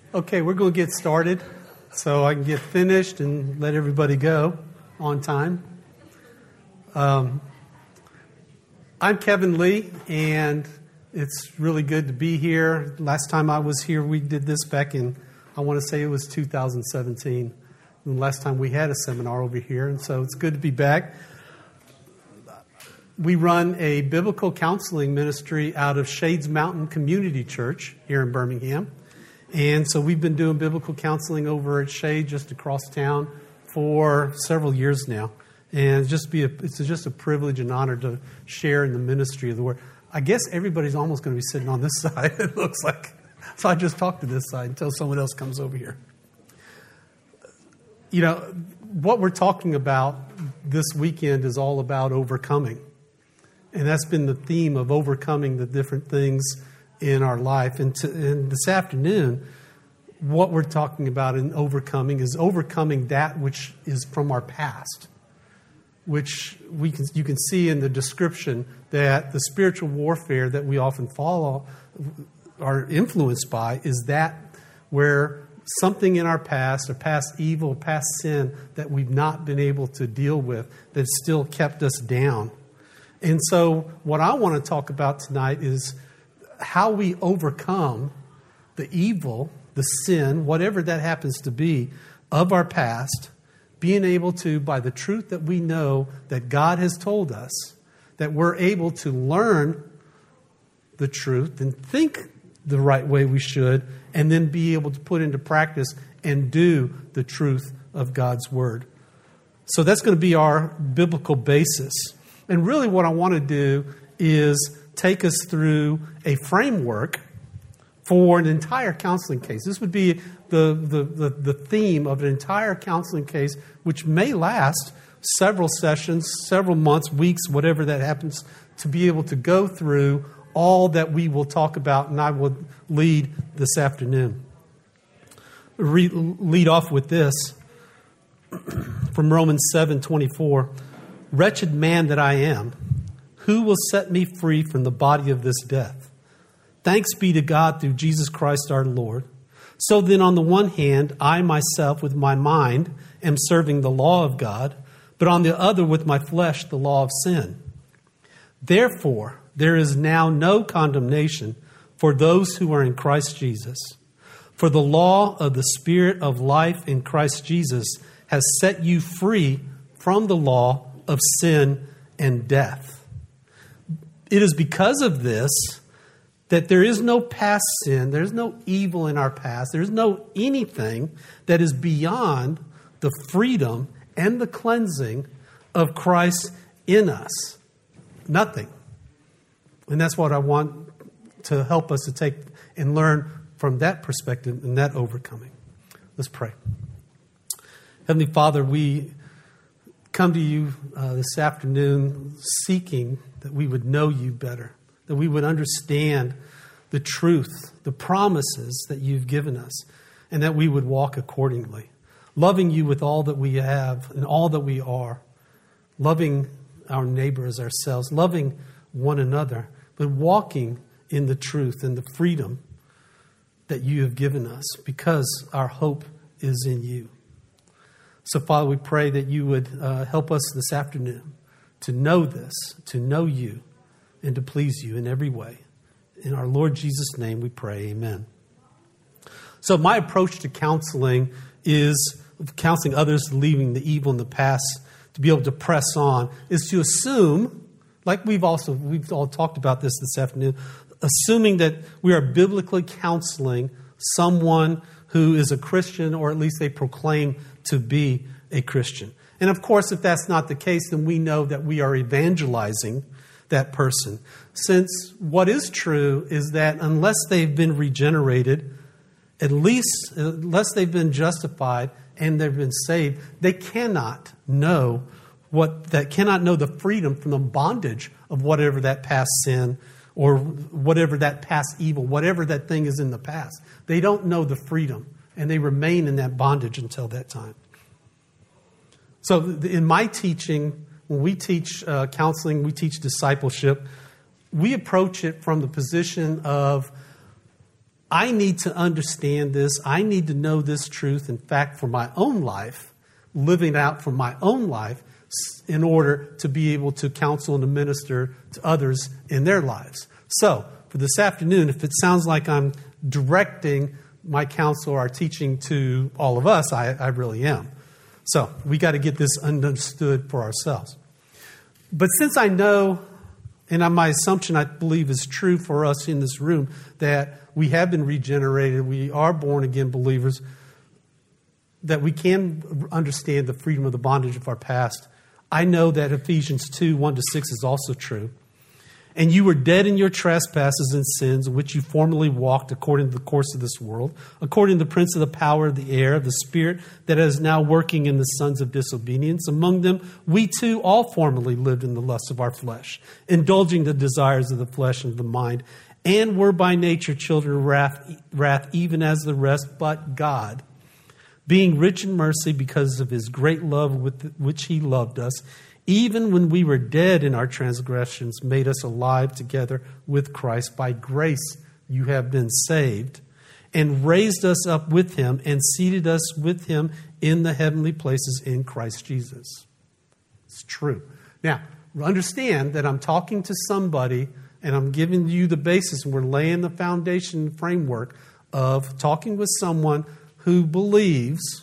Okay, we're going to get started so I can get finished and let everybody go on time. I'm Kevin Lee, and it's really good to be here. Last time I was here, we did this back in, I want to say it was 2017. The last time we had a seminar over here, and so it's good to be back. We run a biblical counseling ministry out of Shades Mountain Community Church here in Birmingham. And so we've been doing biblical counseling over at Shade just across town for several years now. And it's just a privilege and honor to share in the ministry of the Word. I guess everybody's almost going to be sitting on this side, it looks like. So I just talk to this side until someone else comes over here. You know, what we're talking about this weekend is all about overcoming. And that's been the theme of overcoming the different things in our life. And this afternoon, what we're talking about in overcoming is overcoming that which is from our past, which you can see in the description that the spiritual warfare that we often follow are influenced by is that where something in our past, or past evil, past sin that we've not been able to deal with that's still kept us down. And so what I want to talk about tonight is how we overcome the evil, the sin, whatever that happens to be, of our past, being able to, by the truth that we know that God has told us, that we're able to learn the truth and think the right way we should, and then be able to put into practice and do the truth of God's Word. So that's going to be our biblical basis. And really what I want to do is take us through a framework for an entire counseling case. This would be the theme of an entire counseling case, which may last several sessions, several months, weeks, whatever that happens, to be able to go through all that we will talk about, and I will lead this afternoon. Lead off with this from Romans 7:24. Wretched man that I am, who will set me free from the body of this death? Thanks be to God through Jesus Christ our Lord. So then on the one hand, I myself with my mind am serving the law of God, but on the other with my flesh the law of sin. Therefore, there is now no condemnation for those who are in Christ Jesus. For the law of the Spirit of life in Christ Jesus has set you free from the law of sin and death. It is because of this that there is no past sin, there's no evil in our past, there's no anything that is beyond the freedom and the cleansing of Christ in us. Nothing. And that's what I want to help us to take and learn from that perspective and that overcoming. Let's pray. Heavenly Father, we come to you this afternoon seeking that we would know you better, that we would understand the truth, the promises that you've given us, and that we would walk accordingly, loving you with all that we have and all that we are, loving our neighbor as ourselves, loving one another, but walking in the truth and the freedom that you have given us because our hope is in you. So, Father, we pray that you would help us this afternoon to know this, to know you, and to please you in every way. In our Lord Jesus' name we pray, amen. So my approach to counseling is counseling others, leaving the evil in the past, to be able to press on, is to assume, like we've all talked about this afternoon, assuming that we are biblically counseling someone who is a Christian, or at least they proclaim to be a Christian. And of course, if that's not the case, then we know that we are evangelizing that person. Since what is true is that unless they've been regenerated, at least unless they've been justified and they've been saved, they cannot know the freedom from the bondage of whatever that past sin or whatever that past evil, whatever that thing is in the past. They don't know the freedom, and they remain in that bondage until that time. So in my teaching, when we teach counseling, we teach discipleship, we approach it from the position of I need to understand this. I need to know this truth, in fact, for my own life, living out for my own life, in order to be able to counsel and to minister to others in their lives. So, for this afternoon, if it sounds like I'm directing my counsel or our teaching to all of us, I really am. So, we got to get this understood for ourselves. But since I know, and my assumption I believe is true for us in this room, that we have been regenerated, we are born again believers, that we can understand the freedom of the bondage of our past, I know that Ephesians 2, 1-6 is also true. And you were dead in your trespasses and sins, in which you formerly walked according to the course of this world, according to the prince of the power of the air, the spirit that is now working in the sons of disobedience. Among them, we too all formerly lived in the lust of our flesh, indulging the desires of the flesh and of the mind, and were by nature children of wrath, even as the rest, but God, being rich in mercy because of his great love with which he loved us, even when we were dead in our transgressions, made us alive together with Christ. By grace you have been saved, and raised us up with him, and seated us with him in the heavenly places in Christ Jesus. It's true. Now, understand that I'm talking to somebody, and I'm giving you the basis, and we're laying the foundation framework of talking with someone who believes,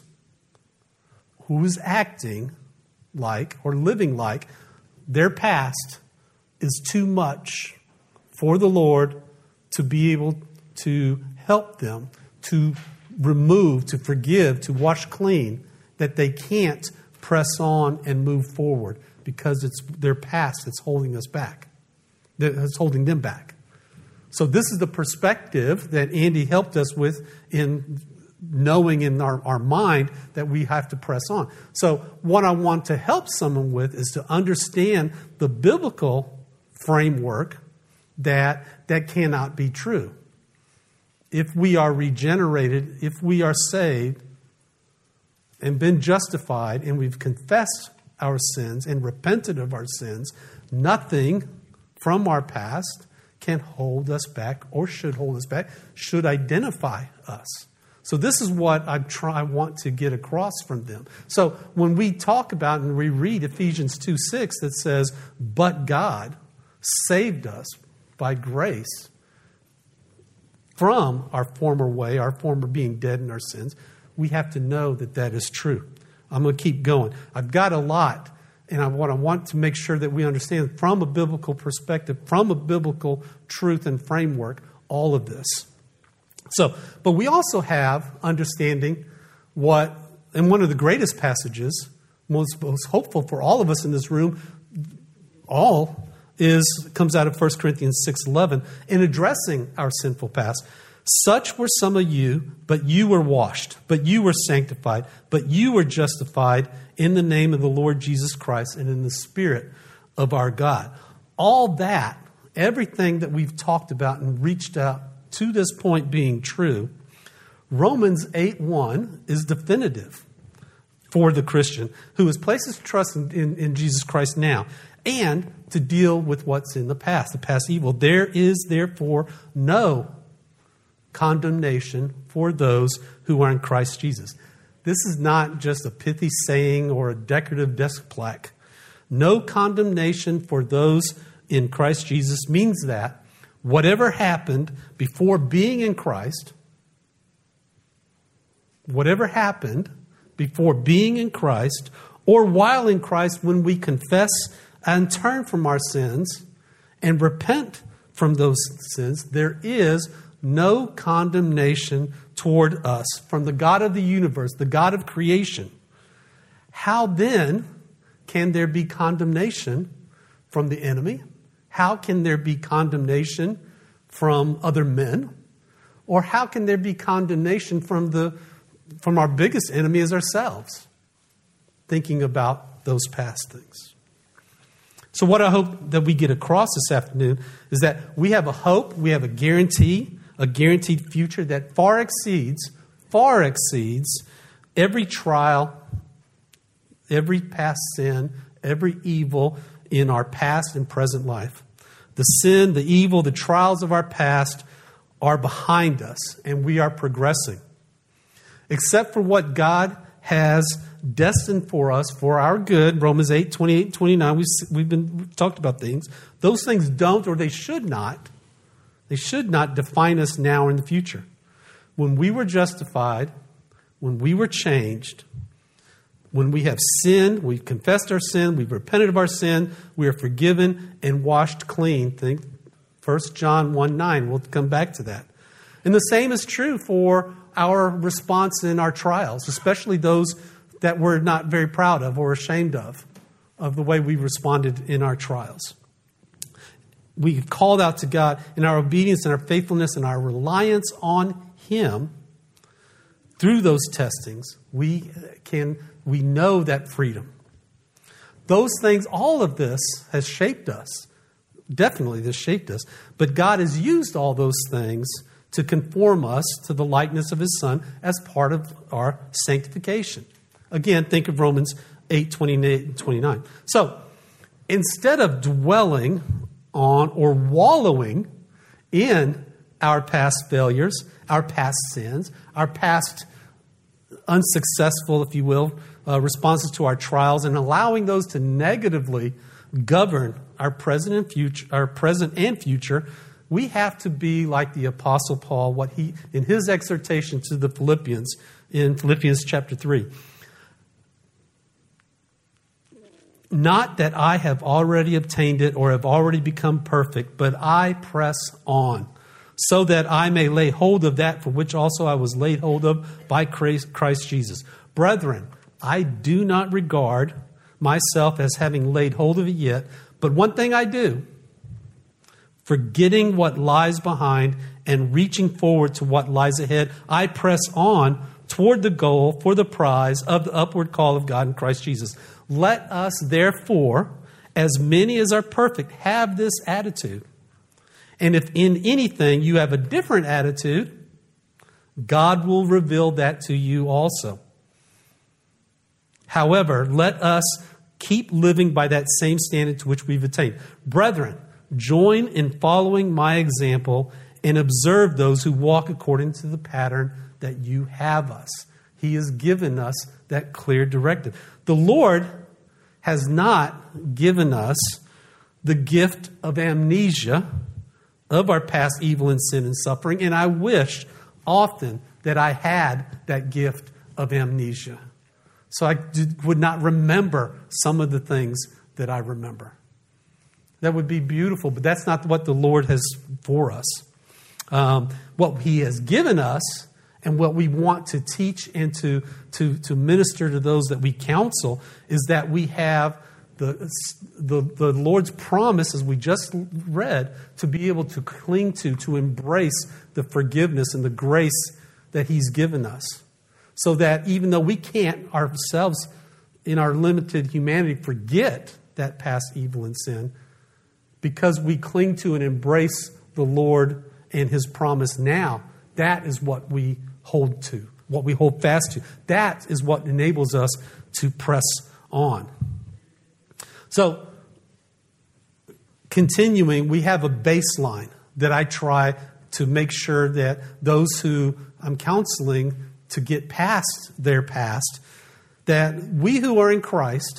who is acting like or living like their past is too much for the Lord to be able to help them, to remove, to forgive, to wash clean, that they can't press on and move forward because it's their past that's holding us back, that's holding them back. So this is the perspective that Andy helped us with in knowing in our mind that we have to press on. So what I want to help someone with is to understand the biblical framework that cannot be true. If we are regenerated, if we are saved and been justified and we've confessed our sins and repented of our sins, nothing from our past can hold us back or should hold us back, should identify us. So this is what I want to get across from them. So when we talk about and we read Ephesians 2:6 that says, but God saved us by grace from our former way, our former being dead in our sins, we have to know that that is true. I'm going to keep going. I've got a lot, and I want to make sure that we understand from a biblical perspective, from a biblical truth and framework, all of this. So, but we also have understanding what, and one of the greatest passages, most hopeful for all of us in this room, comes out of 1 Corinthians 6:11 in addressing our sinful past. Such were some of you, but you were washed, but you were sanctified, but you were justified in the name of the Lord Jesus Christ and in the Spirit of our God. All that, everything that we've talked about and reached out to this point being true, Romans 8:1 is definitive for the Christian who has placed his trust in Jesus Christ now and to deal with what's in the past evil. There is therefore no condemnation for those who are in Christ Jesus. This is not just a pithy saying or a decorative desk plaque. No condemnation for those in Christ Jesus means that whatever happened before being in Christ, or while in Christ, when we confess and turn from our sins and repent from those sins, there is no condemnation toward us from the God of the universe, the God of creation. How then can there be condemnation from the enemy? How can there be condemnation from other men? Or how can there be condemnation from our biggest enemy as ourselves? Thinking about those past things. So what I hope that we get across this afternoon is that we have a hope, we have a guaranteed future that far exceeds every trial, every past sin, every evil in our past and present life. The sin, the evil, the trials of our past are behind us and we are progressing. Except for what God has destined for us for our good, Romans 8, 28, 29, we've talked about things. Those things don't, or they should not define us now or in the future. When we were justified, when we were changed, when we have sinned, we've confessed our sin, we've repented of our sin, we are forgiven and washed clean. Think 1 John 1:9. We'll come back to that. And the same is true for our response in our trials, especially those that we're not very proud of or ashamed of the way we responded in our trials. We called out to God in our obedience and our faithfulness and our reliance on Him. Through those testings, we know that freedom. Those things, all of this has shaped us. Definitely this shaped us. But God has used all those things to conform us to the likeness of His Son as part of our sanctification. Again, think of Romans 8, 28 and 29. So, instead of dwelling on or wallowing in our past failures, our past sins, our past unsuccessful, if you will, responses to our trials, and allowing those to negatively govern our present and future, we have to be like the Apostle Paul, what he in his exhortation to the Philippians in Philippians chapter 3. Not that I have already obtained it or have already become perfect, but I press on, so that I may lay hold of that for which also I was laid hold of by Christ Jesus. Brethren, I do not regard myself as having laid hold of it yet, but one thing I do, forgetting what lies behind and reaching forward to what lies ahead, I press on toward the goal for the prize of the upward call of God in Christ Jesus. Let us, therefore, as many as are perfect, have this attitude. And if in anything you have a different attitude, God will reveal that to you also. However, let us keep living by that same standard to which we've attained. Brethren, join in following my example and observe those who walk according to the pattern that you have us. He has given us that clear directive. The Lord has not given us the gift of amnesia of our past evil and sin and suffering, and I wish often that I had that gift of amnesia, so I would not remember some of the things that I remember. That would be beautiful, but that's not what the Lord has for us. What He has given us and what we want to teach and to minister to those that we counsel is that we have the Lord's promise, as we just read, to be able to cling to embrace the forgiveness and the grace that He's given us. So that even though we can't ourselves, in our limited humanity, forget that past evil and sin, because we cling to and embrace the Lord and His promise now, that is what we hold to, what we hold fast to. That is what enables us to press on. So, continuing, we have a baseline that I try to make sure that those who I'm counseling to get past their past, that we who are in Christ,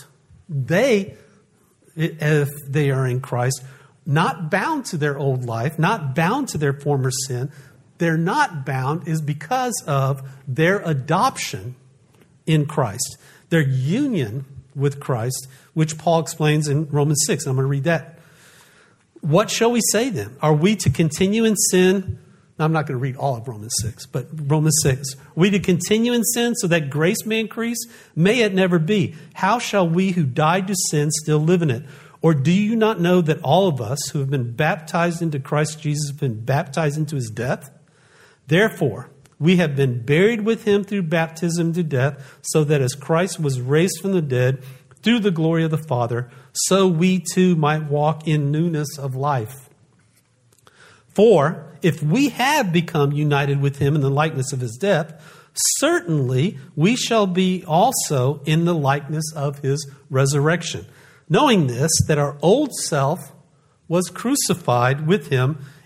if they are in Christ, not bound to their old life, not bound to their former sin, they're not bound is because of their adoption in Christ, their union with Christ, which Paul explains in Romans 6. I'm going to read that. What shall we say then? Are we to continue in sin? Now, I'm not going to read all of Romans 6, but Romans 6. Are we to continue in sin so that grace may increase? May it never be. How shall we who died to sin still live in it? Or do you not know that all of us who have been baptized into Christ Jesus have been baptized into His death? Therefore, we have been buried with Him through baptism to death, so that as Christ was raised from the dead through the glory of the Father, so we too might walk in newness of life. For if we have become united with Him in the likeness of His death, certainly we shall be also in the likeness of His resurrection. Knowing this, that our old self was crucified with Him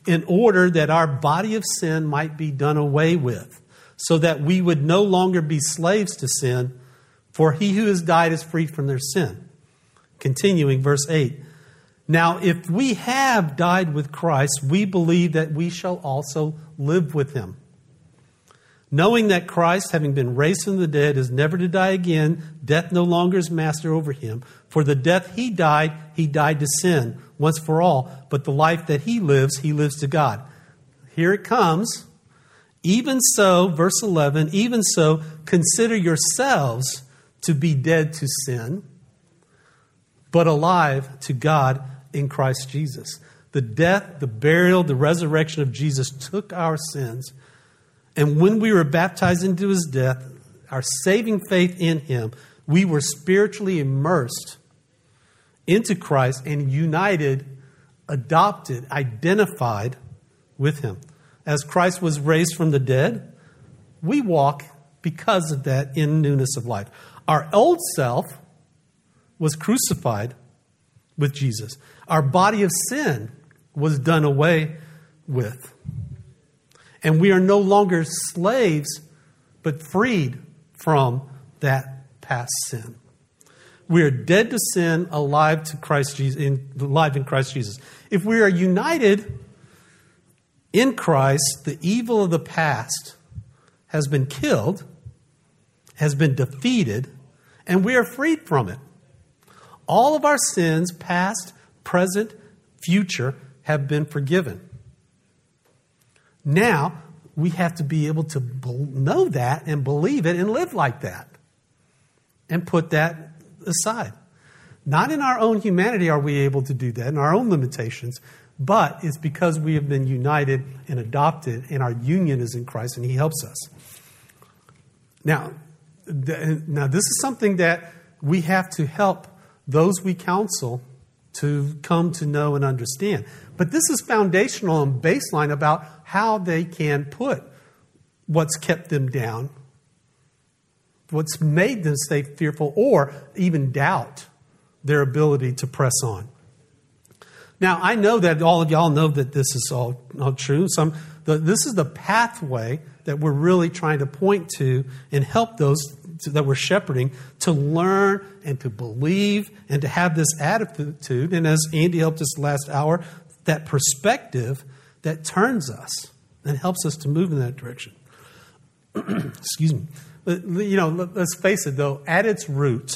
in order that our body of sin might be done away with, so that we would no longer be slaves to sin, for he who has died is free from their sin. Continuing, verse 8. Now, if we have died with Christ, we believe that we shall also live with him. Knowing that Christ, having been raised from the dead, is never to die again, death no longer is master over him. For the death he died to sin once for all. But the life that he lives to God. Here it comes. Even so, verse 11, even so, consider yourselves to be dead to sin, but alive to God in Christ Jesus. The death, the burial, the resurrection of Jesus took our sins. And when we were baptized into his death, our saving faith in him, we were spiritually immersed into Christ and united, adopted, identified with him. As Christ was raised from the dead, we walk because of that in newness of life. Our old self was crucified with Jesus. Our body of sin was done away with. And we are no longer slaves, but freed from that past sin. We are dead to sin, alive to Christ Jesus, alive in Christ Jesus. If we are united in Christ, the evil of the past has been killed, has been defeated, and we are freed from it. All of our sins, past, present, future, have been forgiven. Now, we have to be able to know that and believe it and live like that. And put that aside. Not in our own humanity are we able to do that, in our own limitations, but it's because we have been united and adopted, and our union is in Christ, and he helps us. Now, this is something that we have to help those we counsel to come to know and understand. But this is foundational and baseline about how they can put what's kept them down, what's made them stay fearful, or even doubt their ability to press on. Now, I know that all of y'all know that this is all true. This is the pathway that we're really trying to point to and help those that we're shepherding to learn and to believe and to have this attitude. And as Andy helped us last hour, that perspective that turns us and helps us to move in that direction. Excuse me. But, let's face it, though, at its root,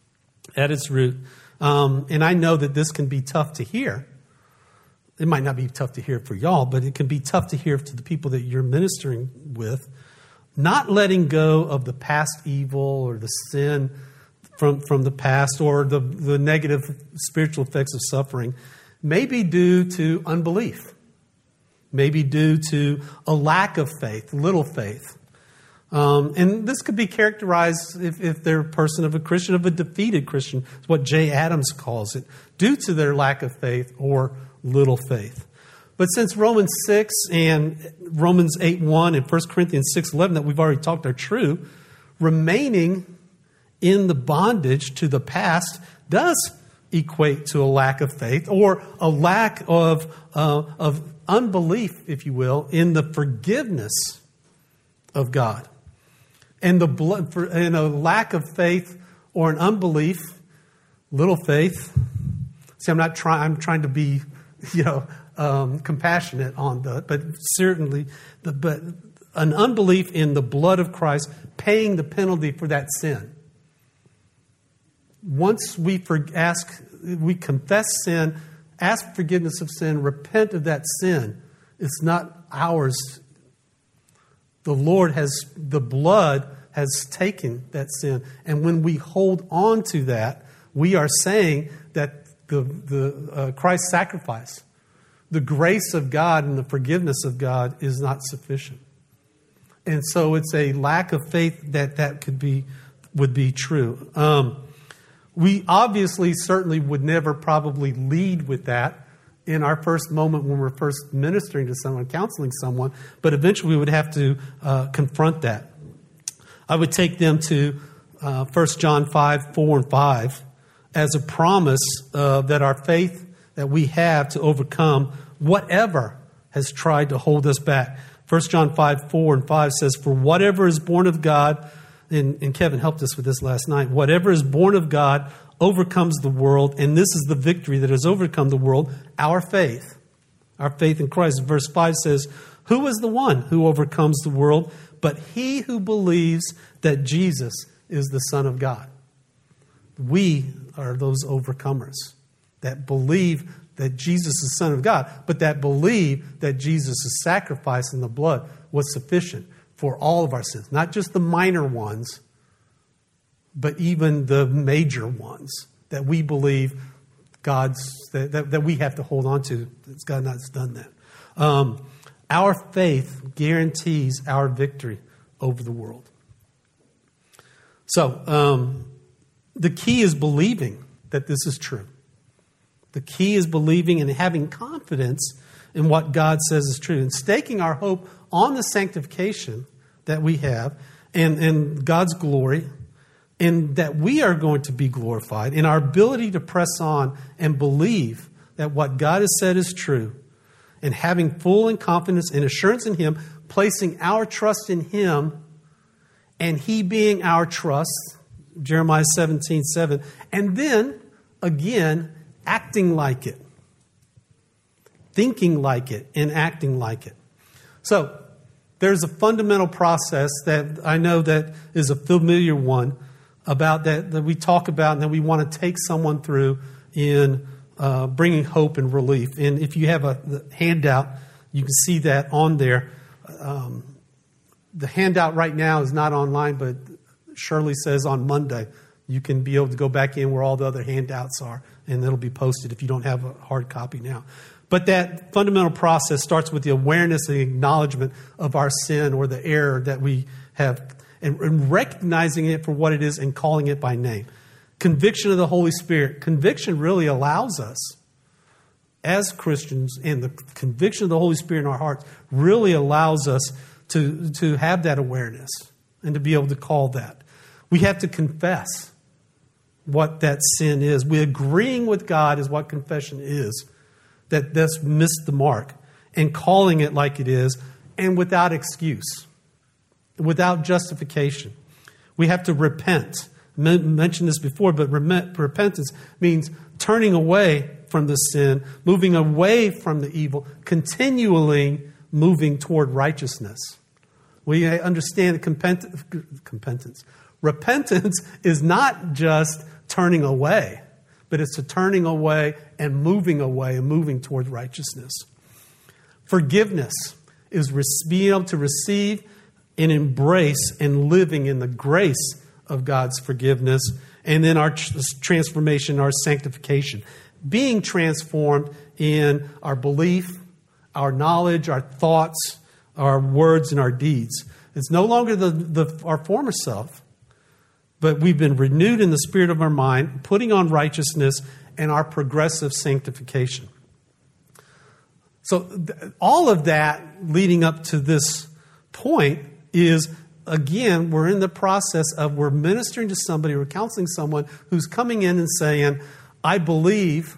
and I know that this can be tough to hear. It might not be tough to hear for y'all, but it can be tough to hear to the people that you're ministering with. Not letting go of the past evil or the sin from the past or the negative spiritual effects of suffering may be due to unbelief, may be due to a lack of faith, little faith. And this could be characterized, if they're a person of a Christian, of a defeated Christian. It's what Jay Adams calls it, due to their lack of faith or little faith. But since Romans 6 and Romans 8:1 and 1 Corinthians 6:11 that we've already talked are true, remaining in the bondage to the past does equate to a lack of faith or a lack of unbelief, if you will, in the forgiveness of God. And a lack of faith or an unbelief, little faith. See, I'm trying to be, compassionate on but certainly, but an unbelief in the blood of Christ paying the penalty for that sin. Once we confess sin, ask forgiveness of sin, repent of that sin, it's not ours. The blood has taken that sin. And when we hold on to that, we are saying that the Christ's sacrifice, the grace of God and the forgiveness of God is not sufficient. And so it's a lack of faith that would be true. We obviously certainly would never probably lead with that in our first moment when we're first ministering to someone, counseling someone, but eventually we would have to confront that. I would take them to 1 John 5:4 and 5 as a promise that our faith that we have to overcome whatever has tried to hold us back. 1 John 5:4-5 says, "For whatever is born of God," and Kevin helped us with this last night, "whatever is born of God overcomes the world, and this is the victory that has overcome the world, our faith." Our faith in Christ. Verse 5 says, "Who is the one who overcomes the world but he who believes that Jesus is the Son of God?" We are those overcomers that believe that Jesus is the Son of God, but that believe that Jesus' sacrifice in the blood was sufficient for all of our sins. Not just the minor ones, but even the major ones that we believe that we have to hold on to. God has done that. Our faith guarantees our victory over the world. So, the key is believing that this is true. The key is believing and having confidence in what God says is true, and staking our hope on the sanctification that we have and God's glory, and that we are going to be glorified in our ability to press on and believe that what God has said is true, and having full and confidence and assurance in Him, placing our trust in Him, and He being our trust, Jeremiah 17:7, and then, again, acting like it, thinking like it, and acting like it. So, there's a fundamental process that I know that is a familiar one about that we talk about and that we want to take someone through in bringing hope and relief. And if you have the handout, you can see that on there. The handout right now is not online, but Shirley says on Monday you can be able to go back in where all the other handouts are, and it'll be posted if you don't have a hard copy now. But that fundamental process starts with the awareness and acknowledgement of our sin or the error that we have, and recognizing it for what it is and calling it by name. Conviction of the Holy Spirit. Conviction really allows us, as Christians, and the conviction of the Holy Spirit in our hearts really allows us to have that awareness and to be able to call that. We have to confess what that sin is. We agreeing with God is what confession is, that that's missed the mark, and calling it like it is, and without excuse, without justification. We have to repent. I mentioned this before, but repentance means turning away from the sin, moving away from the evil, continually moving toward righteousness. We understand repentance. Repentance is not just turning away, but it's a turning away and moving toward righteousness. Forgiveness is being able to receive and embrace and living in the grace of God's forgiveness, and then our transformation, our sanctification. Being transformed in our belief, our knowledge, our thoughts, our words, and our deeds. It's no longer our former self, but we've been renewed in the spirit of our mind, putting on righteousness and our progressive sanctification. So all of that leading up to this point is, again, we're in the process of we're ministering to somebody, we're counseling someone who's coming in and saying, I believe,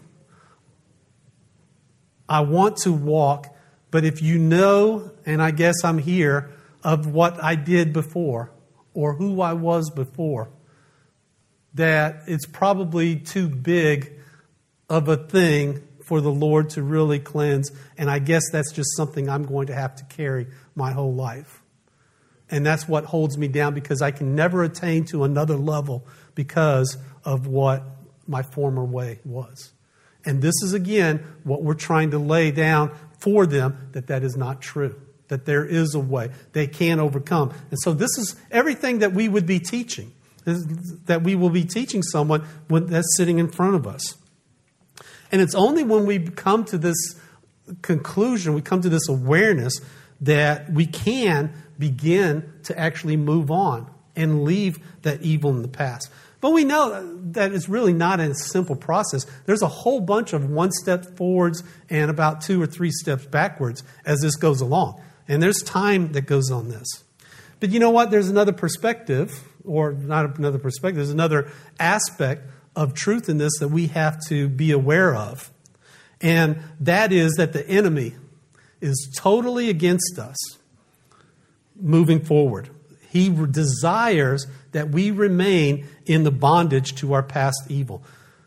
I want to walk, but if you know, and I guess I'm here, of what I did before or who I was before, that it's probably too big of a thing for the Lord to really cleanse, and I guess that's just something I'm going to have to carry my whole life. And that's what holds me down, because I can never attain to another level because of what my former way was. And this is, again, what we're trying to lay down for them, that is not true, that there is a way. They can overcome. And so this is everything that we would be teaching, that we will be teaching someone that's sitting in front of us. And it's only when we come to this conclusion, we come to this awareness, that we can begin to actually move on and leave that evil in the past. But we know that it's really not a simple process. There's a whole bunch of one step forwards and about 2 or 3 steps backwards as this goes along. And there's time that goes on this. But you know what? There's another perspective, or not another perspective, there's another aspect of truth in this that we have to be aware of. And that is that the enemy is totally against us moving forward. He desires that we remain in the bondage to our past evil,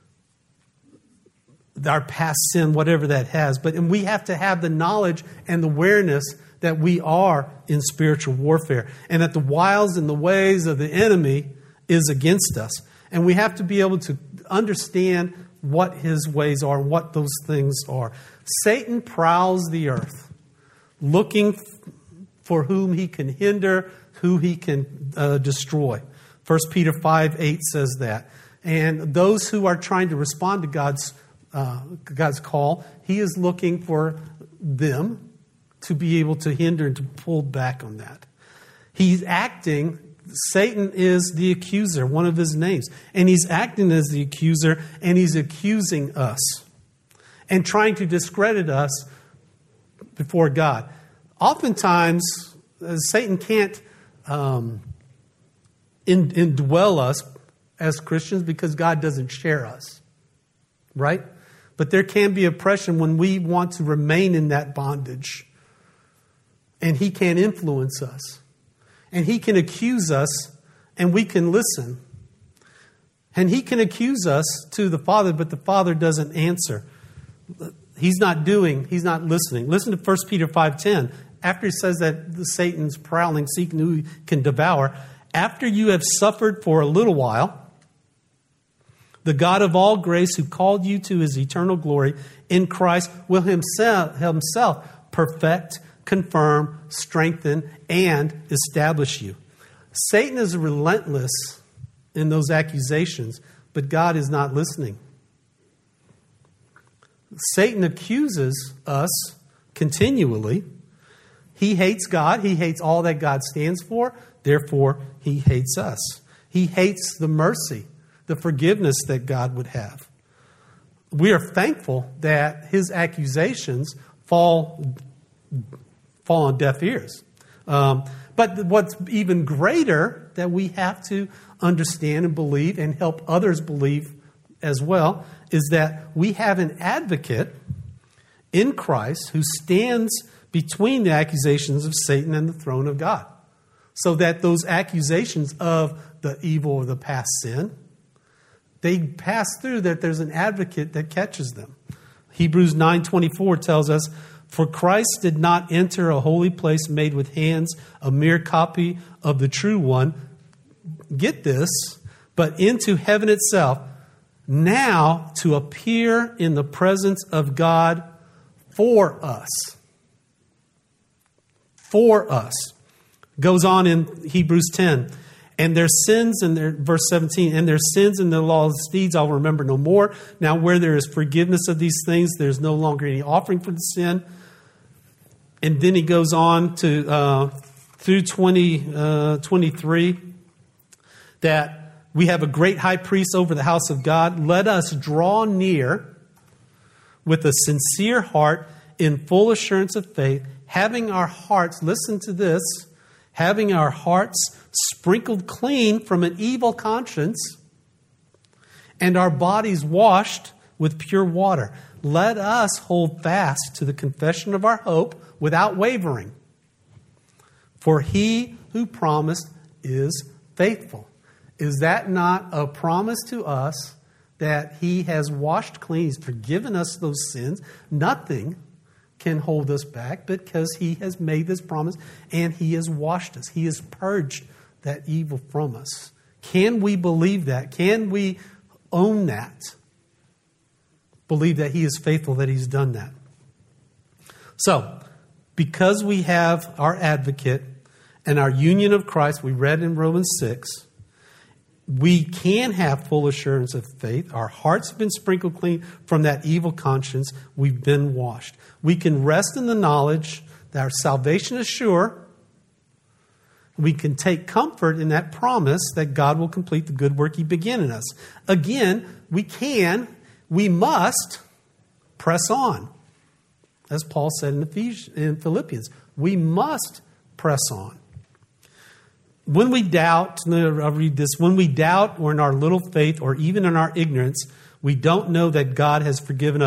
our past sin, whatever that has. And we have to have the knowledge and the awareness that we are in spiritual warfare and that the wiles and the ways of the enemy is against us. And we have to be able to understand what his ways are, what those things are. Satan prowls the earth, looking for whom he can hinder, who he can destroy. 1 Peter 5:8 says that. And those who are trying to respond to God's call, he is looking for them to be able to hinder and to pull back on that. He's acting, Satan is the accuser, one of his names. And he's acting as the accuser, and he's accusing us and trying to discredit us before God. Oftentimes, Satan can't indwell us as Christians because God doesn't share us, right? But there can be oppression when we want to remain in that bondage. And he can influence us. And he can accuse us, and we can listen. And he can accuse us to the Father, but the Father doesn't answer. He's not listening. Listen to 1 Peter 5:10. After he says that Satan's prowling, seeking who he can devour, after you have suffered for a little while, the God of all grace who called you to his eternal glory in Christ will himself perfect, confirm, strengthen, and establish you. Satan is relentless in those accusations, but God is not listening. Satan accuses us continually. He hates God. He hates all that God stands for. Therefore, he hates us. He hates the mercy, the forgiveness that God would have. We are thankful that his accusations fall on deaf ears. But what's even greater that we have to understand and believe and help others believe as well is that we have an advocate in Christ who stands between the accusations of Satan and the throne of God. So that those accusations of the evil or the past sin, they pass through, that there's an advocate that catches them. Hebrews 9:24 tells us, for Christ did not enter a holy place made with hands, a mere copy of the true one. Get this, but into heaven itself, now to appear in the presence of God for us. For us. Goes on in Hebrews 10. And their sins, verse 17, and their sins and their lawless deeds I'll remember no more. Now where there is forgiveness of these things, there's no longer any offering for the sin. And then he goes on to through 23 that we have a great high priest over the house of God. Let us draw near with a sincere heart in full assurance of faith, having our hearts, listen to this, having our hearts sprinkled clean from an evil conscience and our bodies washed with pure water. Let us hold fast to the confession of our hope without wavering. For he who promised is faithful. Is that not a promise to us that he has washed clean? He's forgiven us those sins. Nothing can hold us back because he has made this promise and he has washed us. He has purged that evil from us. Can we believe that? Can we own that? Believe that he is faithful, that he's done that. So, because we have our advocate and our union of Christ, we read in Romans 6, we can have full assurance of faith. Our hearts have been sprinkled clean from that evil conscience. We've been washed. We can rest in the knowledge that our salvation is sure. We can take comfort in that promise that God will complete the good work he began in us. Again, we must press on. As Paul said in Philippians, we must press on. When we doubt, I'll read this, when we doubt or in our little faith or even in our ignorance, we don't know that God has forgiven us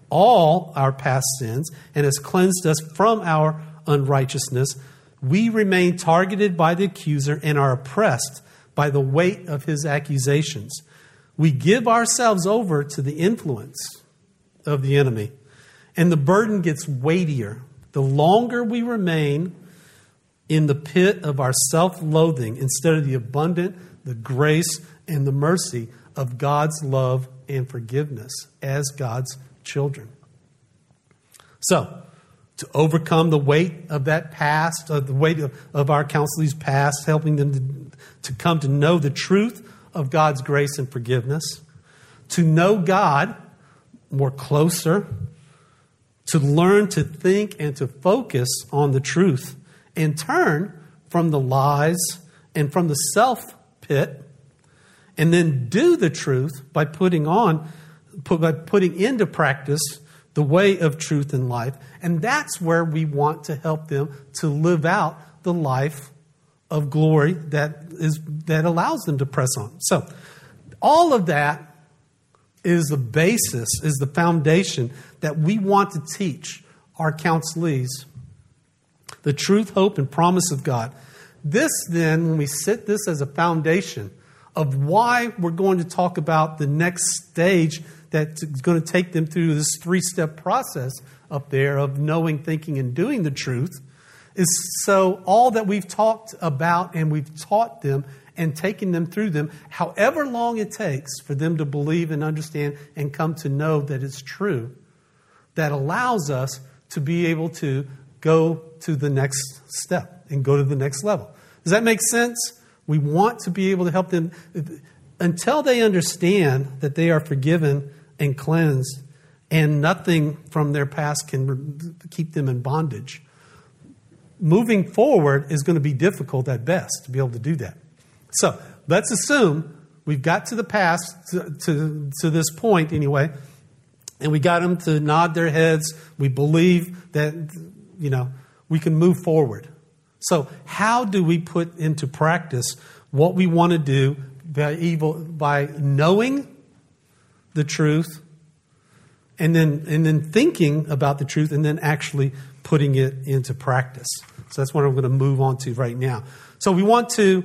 all our past sins and has cleansed us from our unrighteousness, we remain targeted by the accuser and are oppressed by the weight of his accusations. We give ourselves over to the influence of the enemy, and the burden gets weightier the longer we remain in the pit of our self-loathing instead of the abundant, the grace, and the mercy of God's love and forgiveness as God's children. So, to overcome the weight of that past, the weight of our counselee's past, helping them to come to know the truth of God's grace and forgiveness, to know God more closer, to learn to think and to focus on the truth and turn from the lies and from the self pit, and then do the truth by putting into practice the way of truth and life. And that's where we want to help them to live out the life of glory that allows them to press on. So all of that is the basis, is the foundation that we want to teach our counselees. The truth, hope, and promise of God. This then, when we set this as a foundation of why we're going to talk about the next stage that's going to take them through this 3-step process up there of knowing, thinking, and doing the truth, is so all that we've talked about and we've taught them and taken them through them, however long it takes for them to believe and understand and come to know that it's true, that allows us to be able to go to the next step and go to the next level. Does that make sense? We want to be able to help them until they understand that they are forgiven and cleansed and nothing from their past can keep them in bondage. Moving forward is going to be difficult at best to be able to do that. So let's assume we've got to the past, to this point anyway, and we got them to nod their heads. We believe that, we can move forward. So how do we put into practice what we want to do by knowing the truth and then thinking about the truth and then actually putting it into practice? So that's what I'm going to move on to right now. So we want to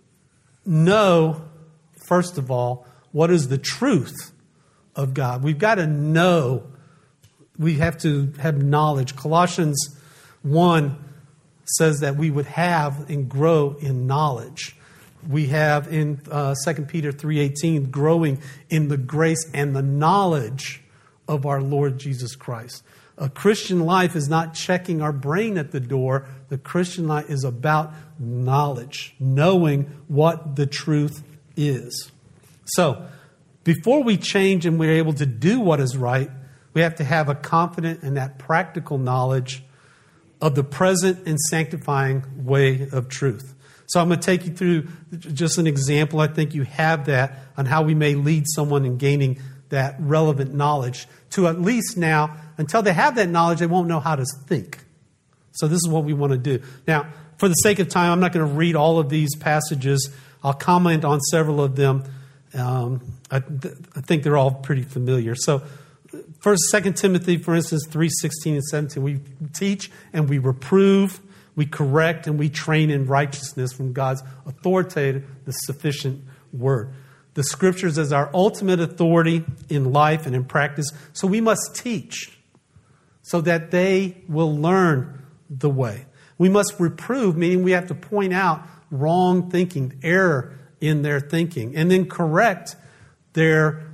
know, first of all, what is the truth of God. We've got to know. We have to have knowledge. Colossians 1 says that we would have and grow in knowledge. We have in 2 Peter 3:18, growing in the grace and the knowledge of our Lord Jesus Christ. A Christian life is not checking our brain at the door. The Christian life is about knowledge, knowing what the truth is. So, before we change and we're able to do what is right, we have to have a confident and that practical knowledge of the present and sanctifying way of truth. So I'm going to take you through just an example. I think you have that on how we may lead someone in gaining that relevant knowledge to at least now, until they have that knowledge, they won't know how to think. So this is what we want to do. Now, for the sake of time, I'm not going to read all of these passages. I'll comment on several of them. I think they're all pretty familiar. So, First, 2 Timothy, for instance, 3:16 and 17, we teach and we reprove, we correct, and we train in righteousness from God's authoritative, the sufficient word. The Scriptures as our ultimate authority in life and in practice. So we must teach so that they will learn the way. We must reprove, meaning we have to point out wrong thinking, error in their thinking, and then correct their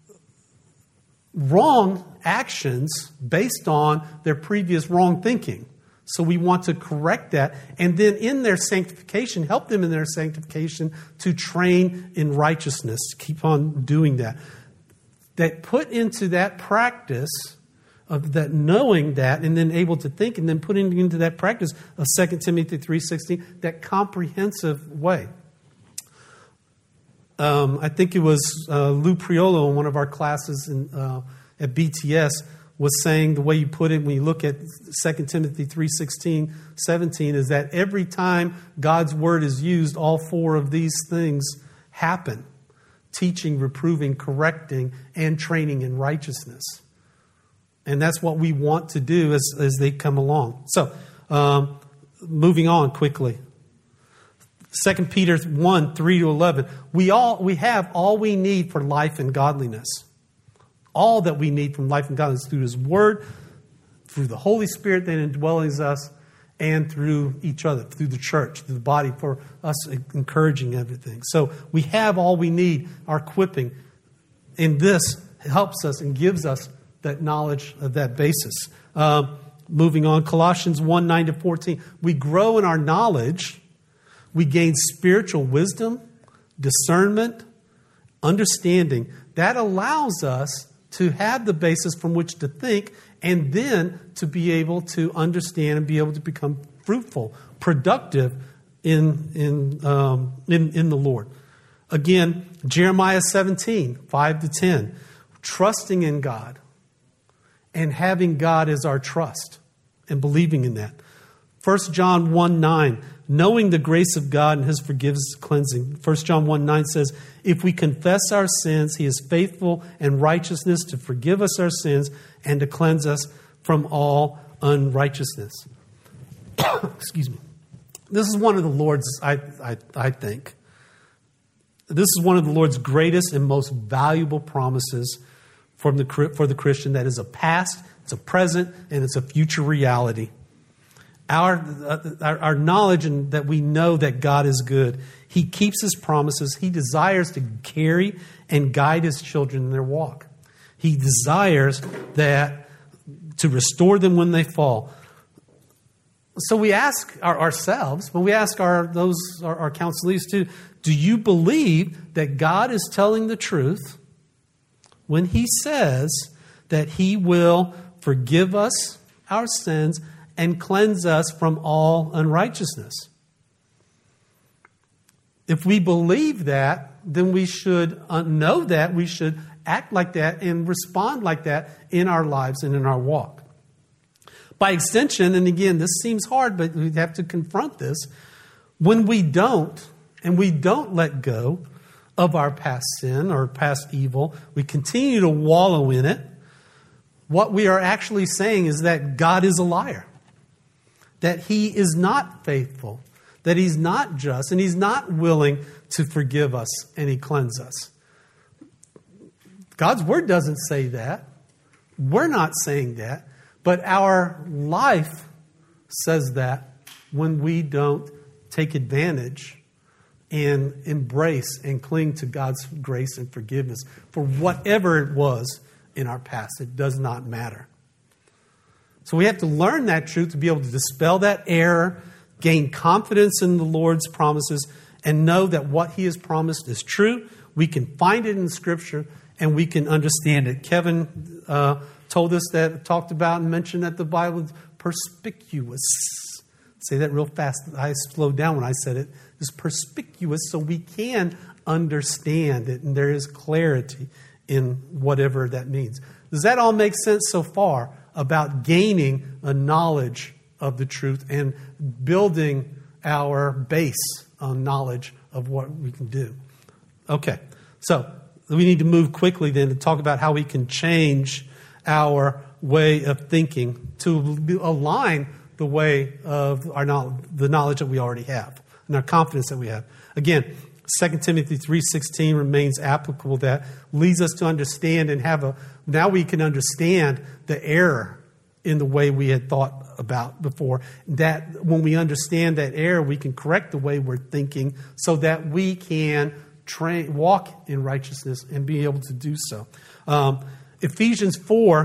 wrong actions based on their previous wrong thinking. So we want to correct that. And then in their sanctification, help them in their sanctification to train in righteousness. Keep on doing that. That put into that practice of that knowing that and then able to think and then putting into that practice of 2 Timothy 3:16, that comprehensive way. I think it was Lou Priolo in one of our classes at BTS was saying the way you put it when you look at 2 Timothy 3:16, 17 is that every time God's word is used, all four of these things happen. Teaching, reproving, correcting, and training in righteousness. And that's what we want to do as they come along. So, moving on quickly. 2 Peter 1, 3-11. We have all we need for life and godliness. All that we need from life and godliness through His Word, through the Holy Spirit that indwells us, and through each other, through the church, through the body, for us encouraging everything. So we have all we need, our equipping. And this helps us and gives us that knowledge of that basis. Moving on, Colossians 1, 9-14. We grow in our knowledge. We gain spiritual wisdom, discernment, understanding. That allows us to have the basis from which to think, and then to be able to understand and be able to become fruitful, productive in the Lord. Again, Jeremiah 17, 5-10. Trusting in God and having God as our trust and believing in that. 1 John 1, 9. Knowing the grace of God and His forgiveness cleansing. 1 John 1, 9 says, if we confess our sins, He is faithful and righteousness to forgive us our sins and to cleanse us from all unrighteousness. Excuse me. This is one of the Lord's, I think, this is one of the Lord's greatest and most valuable promises for the Christian, that is a past, it's a present, and it's a future reality. Our knowledge and that we know that God is good. He keeps His promises. He desires to carry and guide His children in their walk. He desires that to restore them when they fall. So we ask ourselves, but we ask our counselees too, do you believe that God is telling the truth when He says that He will forgive us our sins and cleanse us from all unrighteousness? If we believe that, then we should know that, we should act like that and respond like that in our lives and in our walk. By extension, and again, this seems hard, but we have to confront this, when we don't, and we don't let go of our past sin or past evil, we continue to wallow in it, what we are actually saying is that God is a liar. That He is not faithful, that He's not just, and He's not willing to forgive us and He cleanse us. God's Word doesn't say that. We're not saying that. But our life says that when we don't take advantage and embrace and cling to God's grace and forgiveness for whatever it was in our past. It does not matter. So we have to learn that truth to be able to dispel that error, gain confidence in the Lord's promises, and know that what He has promised is true. We can find it in Scripture, and we can understand it. Kevin told us that, talked about and mentioned that the Bible is perspicuous. Say that real fast. I slowed down when I said it. It's perspicuous, so we can understand it, and there is clarity in whatever that means. Does that all make sense so far about gaining a knowledge of the truth and building our base on knowledge of what we can do? Okay, so we need to move quickly then to talk about how we can change our way of thinking to align the way of our knowledge, the knowledge that we already have and our confidence that we have. Again, 2 Timothy 3:16 remains applicable. That leads us to understand and now we can understand the error in the way we had thought about before. That when we understand that error, we can correct the way we're thinking so that we can walk in righteousness and be able to do so. Ephesians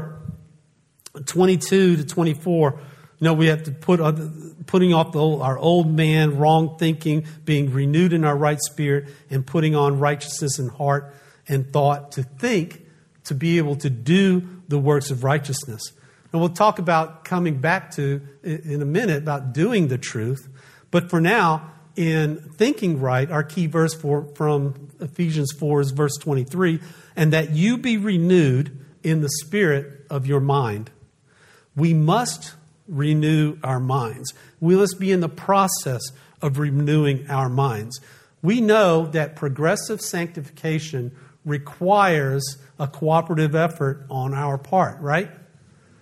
4:22-24. We have to putting off our old man, wrong thinking, being renewed in our right spirit, and putting on righteousness in heart and thought to think, to be able to do the works of righteousness. And we'll talk about coming back to, in a minute, about doing the truth. But for now, in thinking right, our key verse from Ephesians 4 is verse 23, and that you be renewed in the spirit of your mind. We must renew our minds. We must be in the process of renewing our minds. We know that progressive sanctification requires a cooperative effort on our part, right?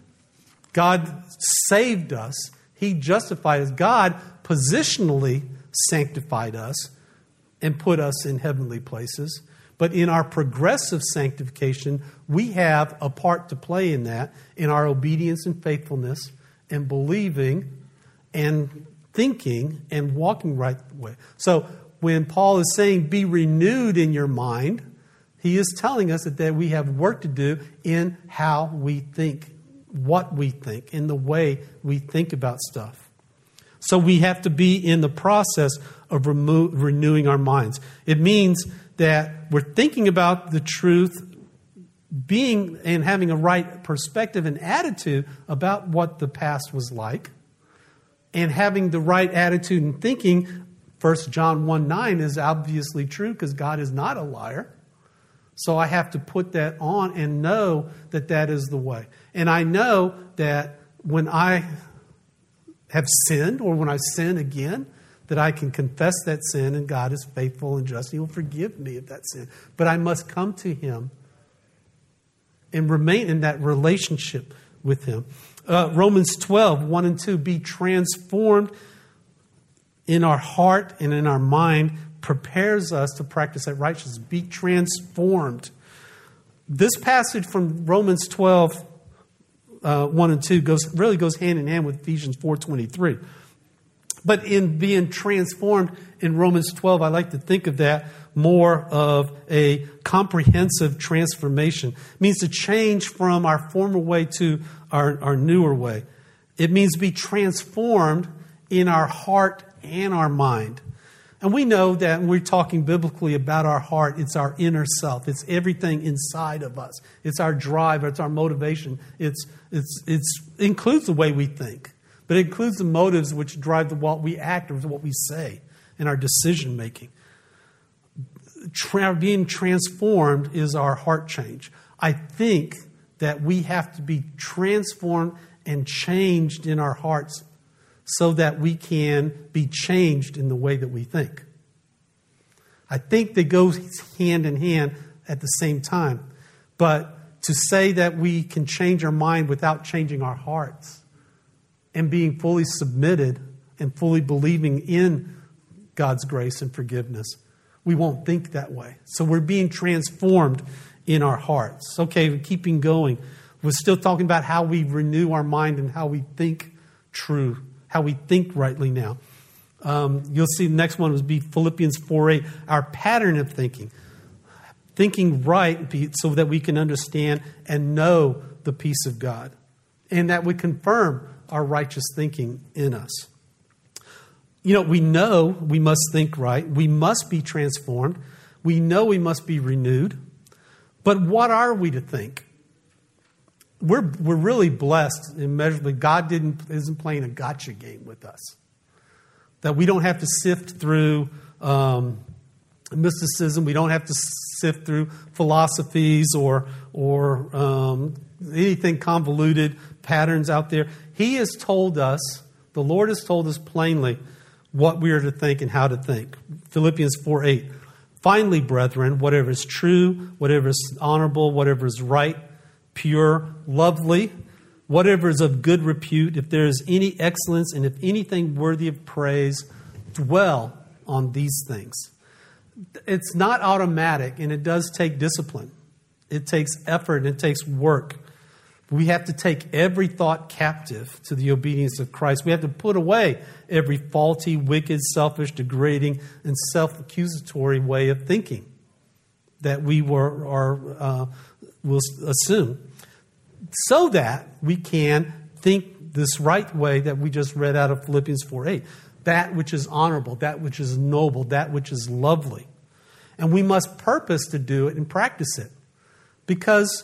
God saved us. He justified us. God positionally sanctified us and put us in heavenly places. But in our progressive sanctification, we have a part to play in that, in our obedience and faithfulness and believing and thinking and walking right way. So when Paul is saying, be renewed in your mind, he is telling us that we have work to do in how we think, what we think, in the way we think about stuff. So we have to be in the process of renewing our minds. It means that we're thinking about the truth, being and having a right perspective and attitude about what the past was like, and having the right attitude and thinking. 1 John 1:9 is obviously true because God is not a liar. So I have to put that on and know that that is the way. And I know that when I have sinned or when I sin again, that I can confess that sin and God is faithful and just. He will forgive me of that sin. But I must come to Him and remain in that relationship with Him. Romans 12:1-2, be transformed in our heart and in our mind, prepares us to practice that righteousness. Be transformed. This passage from Romans 12:1-2 really goes hand in hand with Ephesians 4:23. But in being transformed in Romans 12, I like to think of that more of a comprehensive transformation. It means to change from our former way to our newer way. It means to be transformed in our heart and our mind. And we know that when we're talking biblically about our heart, it's our inner self. It's everything inside of us. It's our drive. It's our motivation. It includes the way we think. But it includes the motives which drive what we act or what we say in our decision making. Being transformed is our heart change. I think that we have to be transformed and changed in our hearts so that we can be changed in the way that we think. I think they go hand in hand at the same time. But to say that we can change our mind without changing our hearts and being fully submitted and fully believing in God's grace and forgiveness, we won't think that way. So we're being transformed in our hearts. Okay, we're keeping going. We're still talking about how we renew our mind and how we think true, how we think rightly now. You'll see the next one would be Philippians 4:8, our pattern of thinking. Thinking right so that we can understand and know the peace of God. And that would confirm our righteous thinking in us. You know we must think right. We must be transformed. We know we must be renewed. But what are we to think? We're really blessed immeasurably. God isn't playing a gotcha game with us. That we don't have to sift through mysticism. We don't have to sift through philosophies or anything convoluted patterns out there. He has told us, the Lord has told us plainly what we are to think and how to think. Philippians 4:8. Finally, brethren, whatever is true, whatever is honorable, whatever is right, pure, lovely, whatever is of good repute, if there is any excellence and if anything worthy of praise, dwell on these things. It's not automatic, and it does take discipline. It takes effort, and it takes work. We have to take every thought captive to the obedience of Christ. We have to put away every faulty, wicked, selfish, degrading, and self-accusatory way of thinking that we will assume, so that we can think this right way that we just read out of Philippians 4:8. That which is honorable, that which is noble, that which is lovely. And we must purpose to do it and practice it. Because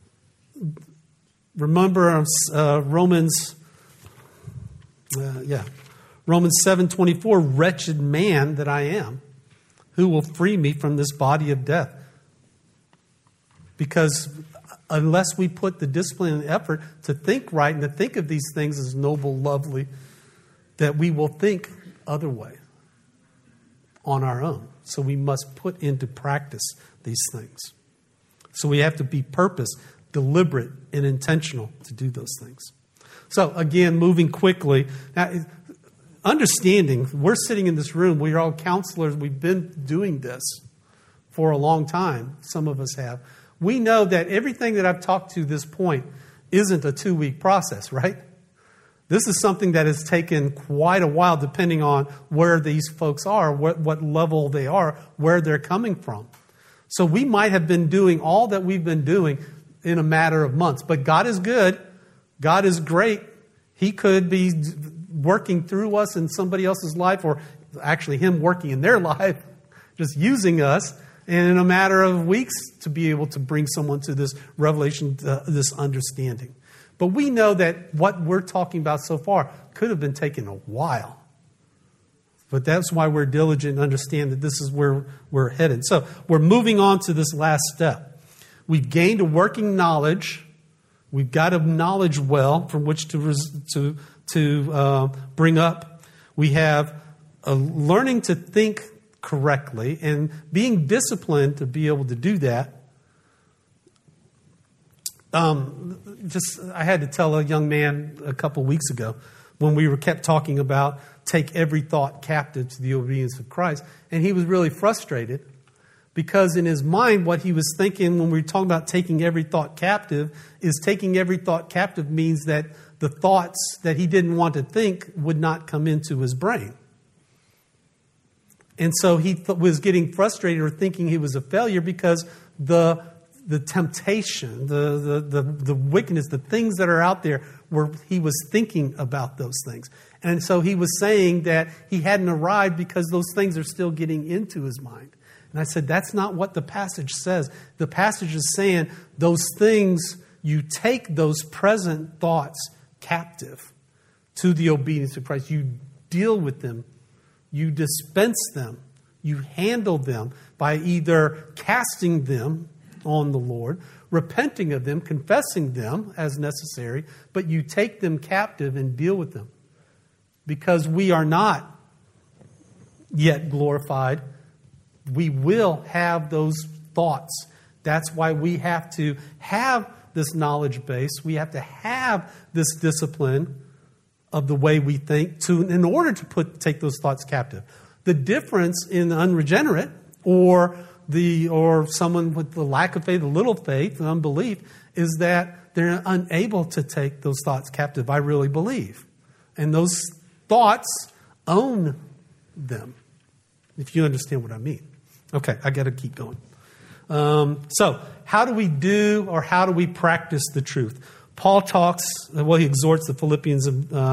remember Romans 7:24, wretched man that I am, who will free me from this body of death? Because unless we put the discipline and effort to think right and to think of these things as noble, lovely, that we will think other way on our own. So we must put into practice these things. So we have to be deliberate and intentional to do those things. So again, moving quickly. Now, understanding, we're sitting in this room. We're all counselors. We've been doing this for a long time. Some of us have. We know that everything that I've talked to this point isn't a 2-week process, right? This is something that has taken quite a while, depending on where these folks are, what level they are, where they're coming from. So we might have been doing all that we've been doing in a matter of months. But God is good. God is great. He could be working through us in somebody else's life, or actually Him working in their life, just using us, and in a matter of weeks to be able to bring someone to this revelation, this understanding. But we know that what we're talking about so far could have been taking a while. But that's why we're diligent and understand that this is where we're headed. So we're moving on to this last step. We've gained a working knowledge. We've got a knowledge well from which to bring up. We have a learning to think correctly and being disciplined to be able to do that. I had to tell a young man a couple weeks ago when we kept talking about take every thought captive to the obedience of Christ. And he was really frustrated because in his mind, what he was thinking when we were talking about taking every thought captive is taking every thought captive means that the thoughts that he didn't want to think would not come into his brain. And so he was getting frustrated or thinking he was a failure because the temptation, the wickedness, the things that are out there, where he was thinking about those things. And so he was saying that he hadn't arrived because those things are still getting into his mind. And I said, that's not what the passage says. The passage is saying those things, you take those present thoughts captive to the obedience of Christ. You deal with them. You dispense them. You handle them by either casting them on the Lord, repenting of them, confessing them as necessary, but you take them captive and deal with them. Because we are not yet glorified, we will have those thoughts. That's why we have to have this knowledge base. We have to have this discipline of the way we think in order to take those thoughts captive. The difference in the unregenerate or someone with the lack of faith, a little faith, and unbelief, is that they're unable to take those thoughts captive, I really believe. And those thoughts own them, if you understand what I mean. Okay, I got to keep going. So how do we practice the truth? Paul he exhorts the Philippians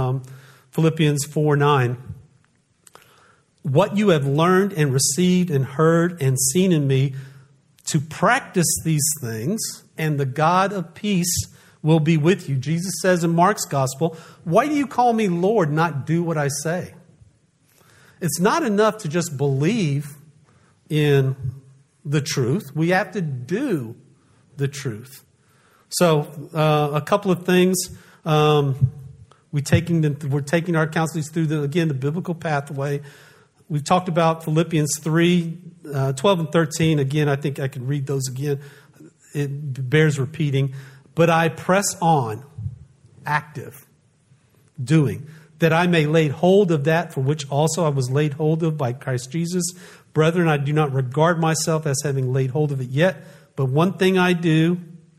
4:9. What you have learned and received and heard and seen in me, to practice these things, and the God of peace will be with you. Jesus says in Mark's gospel, why do you call me Lord, not do what I say? It's not enough to just believe in the truth. We have to do the truth. So a couple of things. We're taking our counselors through the biblical pathway. We've talked about Philippians 3, 12 and 13. Again, I think I can read those again. It bears repeating. But I press on, active, doing, that I may lay hold of that for which also I was laid hold of by Christ Jesus. Brethren, I do not regard myself as having laid hold of it yet, but one thing I do,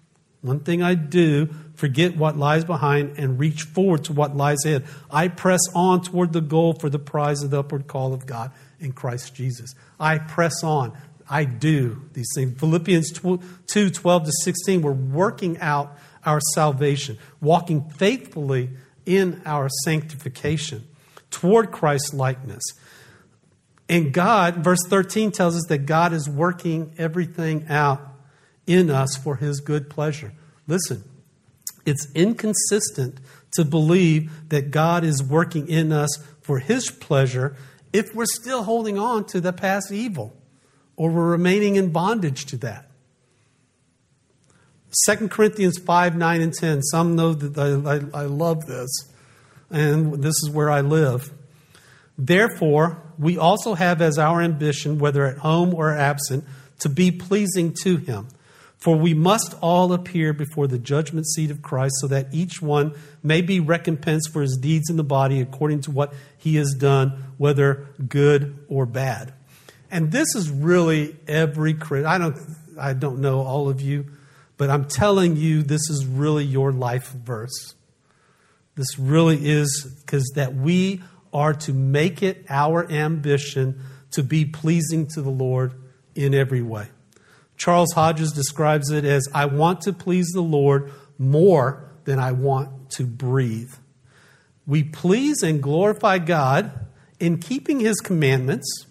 forget what lies behind and reach forward to what lies ahead. I press on toward the goal for the prize of the upward call of God in Christ Jesus. I press on. I do these things. Philippians 2, 12 to 16, we're working out our salvation, walking faithfully in our sanctification toward Christ's likeness. And God, verse 13 tells us that God is working everything out in us for His good pleasure. Listen, it's inconsistent to believe that God is working in us for His pleasure if we're still holding on to the past evil or we're remaining in bondage to that. 2 Corinthians 5, 9, and 10. Some know that I love this, and this is where I live. Therefore, we also have as our ambition, whether at home or absent, to be pleasing to Him. For we must all appear before the judgment seat of Christ, so that each one may be recompensed for his deeds in the body according to what he has done, whether good or bad. And this is really every Christian. I don't know all of you, but I'm telling you, this is really your life verse. This really is, because that we are to make it our ambition to be pleasing to the Lord in every way. Charles Hodges describes it as, I want to please the Lord more than I want to breathe. We please and glorify God in keeping His commandments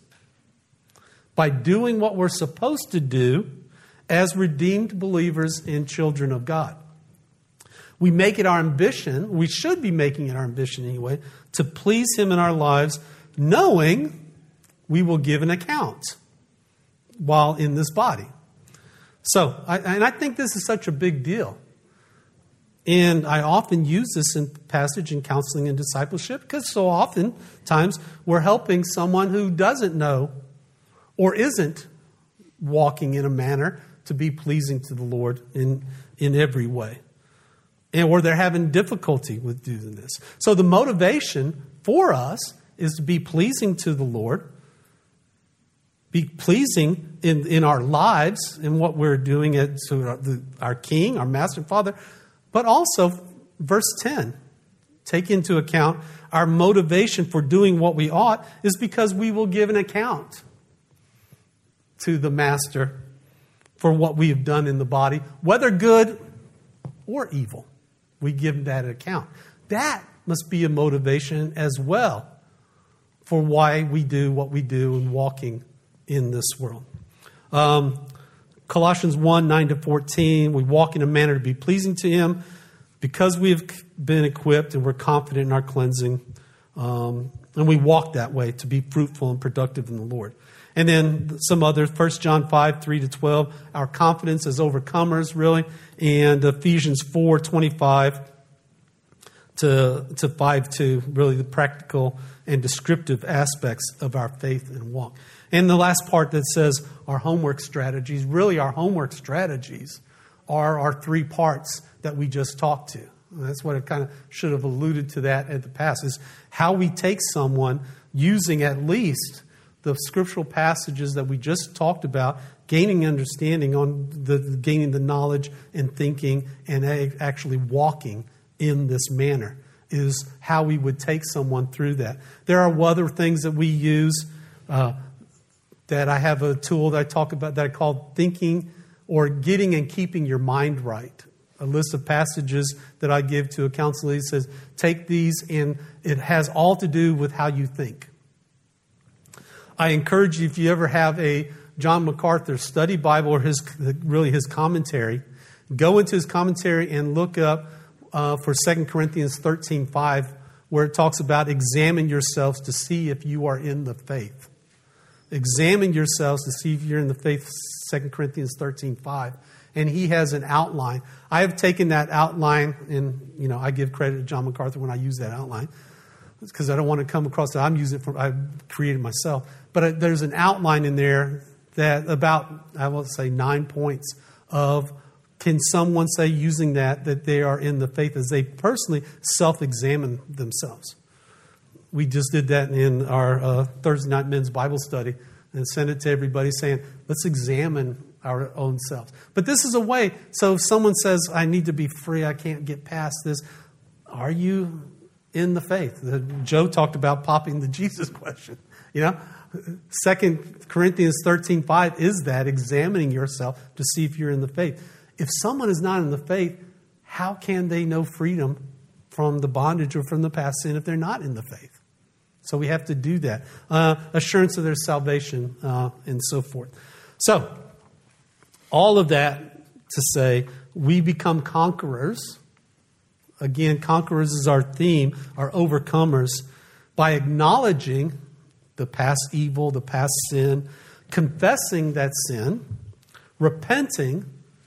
by doing what we're supposed to do as redeemed believers and children of God. We make it our ambition, we should be making it our ambition anyway, to please Him in our lives, knowing we will give an account while in this body. So, I think this is such a big deal. And I often use this in passage in counseling and discipleship, because so often times we're helping someone who doesn't know or isn't walking in a manner to be pleasing to the Lord in every way. Or they're having difficulty with doing this. So the motivation for us is to be pleasing to the Lord, be pleasing in our lives, in what we're doing to our King, our Master and Father. But also, verse 10, take into account our motivation for doing what we ought is because we will give an account to the Master for what we have done in the body, whether good or evil. We give that account. That must be a motivation as well for why we do what we do and walking in this world. Colossians 1, 9-14, we walk in a manner to be pleasing to Him because we have been equipped and we're confident in our cleansing. And we walk that way to be fruitful and productive in the Lord. And then some other, 1 John 5, 3-12, our confidence as overcomers, really. And Ephesians 4, 25 to 5:2, really the practical and descriptive aspects of our faith and walk. And the last part that says our homework strategies, really our homework strategies are our three parts that we just talked to. And that's what I kind of should have alluded to that at the past, is how we take someone using at least the scriptural passages that we just talked about, gaining understanding on gaining the knowledge and thinking and actually walking in this manner is how we would take someone through that. There are other things that we use that I have a tool that I talk about that I call thinking or getting and keeping your mind right. A list of passages that I give to a counselor. He says, take these, and it has all to do with how you think. I encourage you, if you ever have a John MacArthur study Bible or his commentary, go into his commentary and look up for 2 Corinthians 13:5, where it talks about examine yourselves to see if you are in the faith. Examine yourselves to see if you're in the faith, 2 Corinthians 13:5. And he has an outline. I have taken that outline, and I give credit to John MacArthur when I use that outline, because I don't want to come across that I'm using it I created myself. But there's an outline in there that about, I will say, 9 points of, can someone say using that they are in the faith as they personally self-examine themselves. We just did that in our Thursday night men's Bible study and sent it to everybody saying, let's examine our own selves. But this is a way, so if someone says, I need to be free, I can't get past this, are you in the faith? Joe talked about popping the Jesus question. 2 Corinthians 13:5 is that, examining yourself to see if you're in the faith. If someone is not in the faith, how can they know freedom from the bondage or from the past sin if they're not in the faith? So we have to do that. Assurance of their salvation and so forth. So, all of that to say, we become conquerors. Again, conquerors is our theme, our overcomers, by acknowledging the past evil, the past sin, confessing that sin, repenting,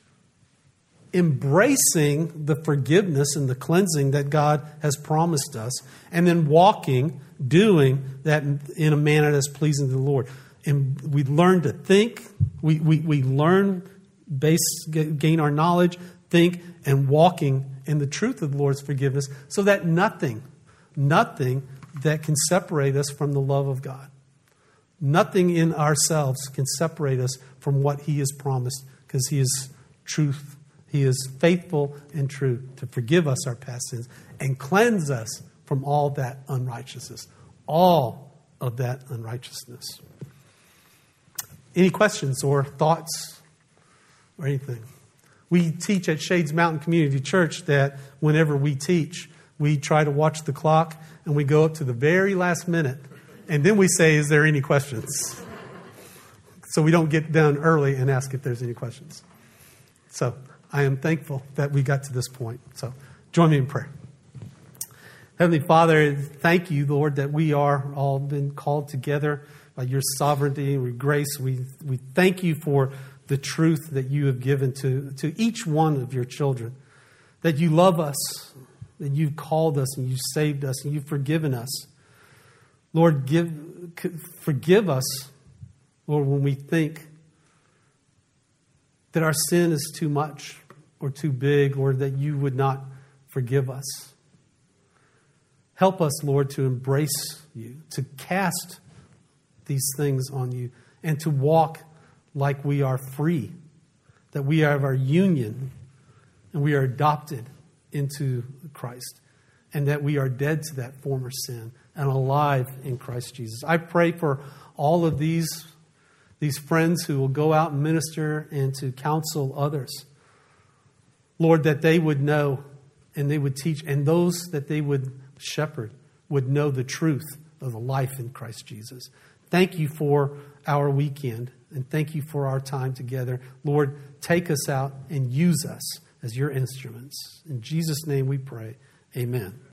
embracing the forgiveness and the cleansing that God has promised us, and then walking, doing that in a manner that's pleasing to the Lord. And we learn to think, we learn gain our knowledge, think, and walking in the truth of the Lord's forgiveness, so that nothing that can separate us from the love of God, nothing in ourselves can separate us from what He has promised, because He is truth. He is faithful and true to forgive us our past sins and cleanse us from all that unrighteousness. All of that unrighteousness. Any questions or thoughts or anything? We teach at Shades Mountain Community Church that whenever we teach, we try to watch the clock and we go up to the very last minute. And then we say, is there any questions? So we don't get done early and ask if there's any questions. So I am thankful that we got to this point. So join me in prayer. Heavenly Father, thank you, Lord, that we are all been called together by your sovereignty and grace. We thank you for the truth that you have given to each one of your children, that you love us, that you've called us and you've saved us and you've forgiven us. Lord, forgive us, Lord, when we think that our sin is too much or too big, or that you would not forgive us. Help us, Lord, to embrace you, to cast these things on you, and to walk like we are free, that we have our union and we are adopted into Christ, and that we are dead to that former sin and alive in Christ Jesus. I pray for all of these friends who will go out and minister and to counsel others. Lord, that they would know and they would teach, and those that they would shepherd would know the truth of the life in Christ Jesus. Thank you for our weekend, and thank you for our time together. Lord, take us out and use us as your instruments. In Jesus' name we pray. Amen.